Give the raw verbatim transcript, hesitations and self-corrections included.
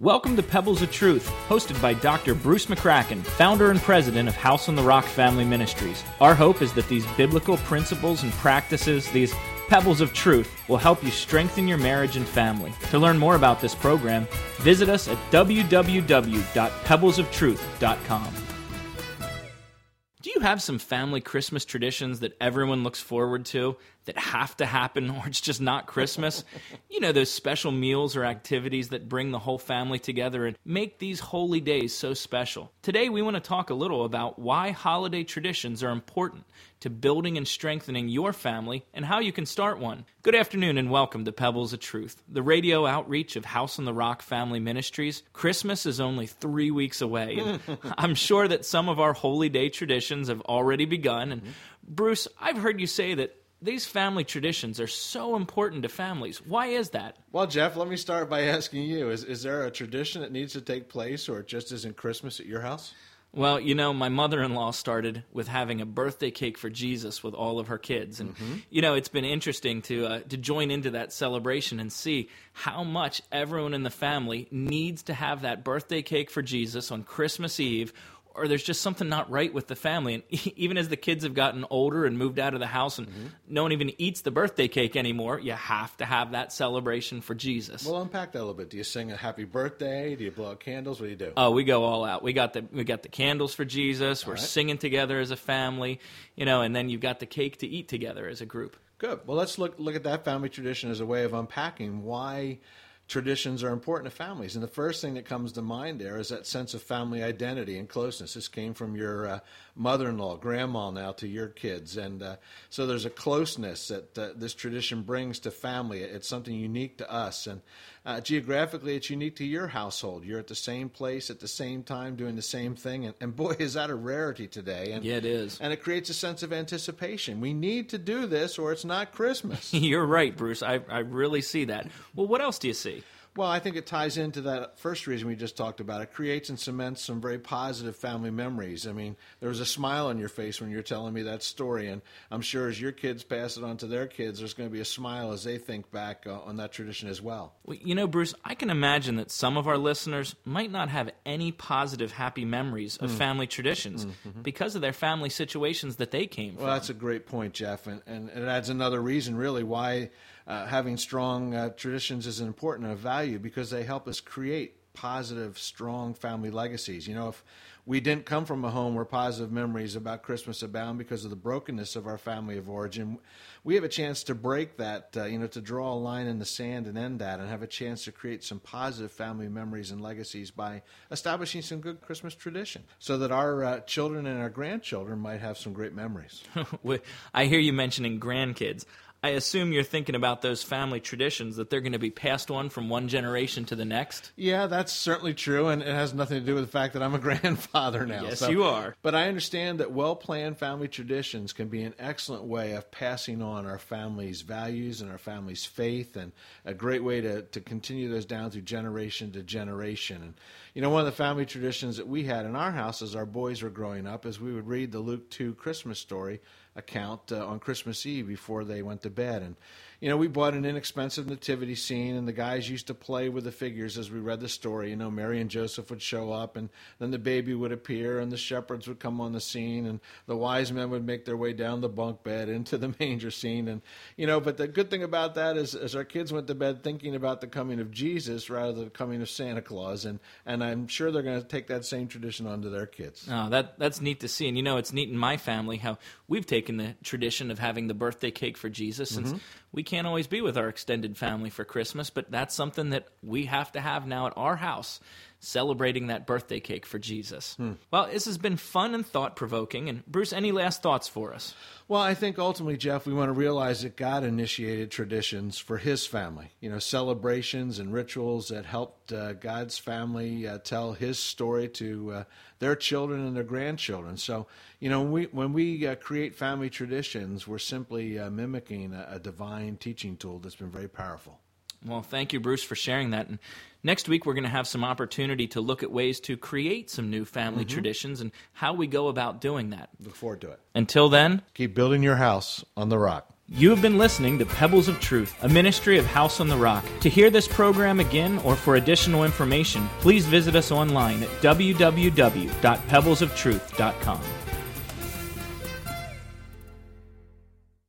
Welcome to Pebbles of Truth, hosted by Doctor Bruce McCracken, founder and president of House on the Rock Family Ministries. Our hope is that these biblical principles and practices, these pebbles of truth, will help you strengthen your marriage and family. To learn more about this program, visit us at w w w dot pebbles of truth dot com. Do you have some family Christmas traditions that everyone looks forward to that have to happen, or it's just not Christmas? You know, those special meals or activities that bring the whole family together and make these holy days so special. Today, we want to talk a little about why holiday traditions are important to building and strengthening your family and how you can start one. Good afternoon and welcome to Pebbles of Truth, the radio outreach of House on the Rock Family Ministries. Christmas is only three weeks away, and I'm sure that some of our holy day traditions have already begun. And Bruce, I've heard you say that these family traditions are so important to families. Why is that? Well, Jeff, let me start by asking you, is, is there a tradition that needs to take place, or it just isn't Christmas at your house? Well, you know, my mother-in-law started with having a birthday cake for Jesus with all of her kids. And, mm-hmm. you know, it's been interesting to uh, to join into that celebration and see how much everyone in the family needs to have that birthday cake for Jesus on Christmas Eve, or there's just something not right with the family. And even as the kids have gotten older and moved out of the house and mm-hmm. no one even eats the birthday cake anymore, you have to have that celebration for Jesus. Well, unpack that a little bit. Do you sing a happy birthday? Do you blow out candles? What do you do? Oh, we go all out. We got the we got the candles for Jesus. All We're right. singing together as a family, you know, and then you've got the cake to eat together as a group. Good. Well, let's look look at that family tradition as a way of unpacking why traditions are important to families. And the first thing that comes to mind there is that sense of family identity and closeness. This came from your uh, mother-in-law, grandma now, to your kids. And uh, so there's a closeness that uh, this tradition brings to family. It's something unique to us. And uh, geographically, it's unique to your household. You're at the same place at the same time doing the same thing. And, and boy, is that a rarity today. And, yeah, it is. And it creates a sense of anticipation. We need to do this or it's not Christmas. You're right, Bruce. I, I really see that. Well, what else do you see? Well, I think it ties into that first reason we just talked about. It creates and cements some very positive family memories. I mean, there was a smile on your face when you were telling me that story, and I'm sure as your kids pass it on to their kids, there's going to be a smile as they think back uh, on that tradition as well. Well, you know, Bruce, I can imagine that some of our listeners might not have any positive, happy memories of mm. family traditions mm-hmm. because of their family situations that they came well, from. Well, that's a great point, Jeff, and, and it adds another reason, really, why Uh, having strong uh, traditions is important and a value, because they help us create positive, strong family legacies. You know, if we didn't come from a home where positive memories about Christmas abound because of the brokenness of our family of origin, we have a chance to break that, uh, you know, to draw a line in the sand and end that, and have a chance to create some positive family memories and legacies by establishing some good Christmas tradition so that our uh, children and our grandchildren might have some great memories. I hear you mentioning grandkids. I assume you're thinking about those family traditions, that they're going to be passed on from one generation to the next? Yeah, that's certainly true, and it has nothing to do with the fact that I'm a grandfather now. Yes, so, you are. But I understand that well-planned family traditions can be an excellent way of passing on our family's values and our family's faith, and a great way to, to continue those down through generation to generation. And you know, one of the family traditions that we had in our house as our boys were growing up is we would read the Luke two Christmas story account uh, on Christmas Eve before they went to bed. And, you know, we bought an inexpensive nativity scene, and the guys used to play with the figures as we read the story. You know, Mary and Joseph would show up, and then the baby would appear, and the shepherds would come on the scene, and the wise men would make their way down the bunk bed into the manger scene. And, you know, but the good thing about that is, is our kids went to bed thinking about the coming of Jesus rather than the coming of Santa Claus, and, and I'm sure they're going to take that same tradition on to their kids. Oh, that that's neat to see. And, you know, it's neat in my family how we've taken the tradition of having the birthday cake for Jesus, since mm-hmm. we can't always be with our extended family for Christmas, but that's something that we have to have now at our house, celebrating that birthday cake for Jesus. Hmm. Well, this has been fun and thought-provoking. And Bruce, any last thoughts for us? Well, I think ultimately, Jeff, we want to realize that God initiated traditions for his family, you know, celebrations and rituals that helped uh, God's family uh, tell his story to uh, their children and their grandchildren. So, you know, when we, when we uh, create family traditions, we're simply uh, mimicking a, a divine teaching tool that's been very powerful. Well, thank you, Bruce, for sharing that. And next week, we're going to have some opportunity to look at ways to create some new family mm-hmm. traditions and how we go about doing that. Look forward to it. Until then, keep building your house on the rock. You have been listening to Pebbles of Truth, a ministry of House on the Rock. To hear this program again or for additional information, please visit us online at w w w dot pebbles of truth dot com.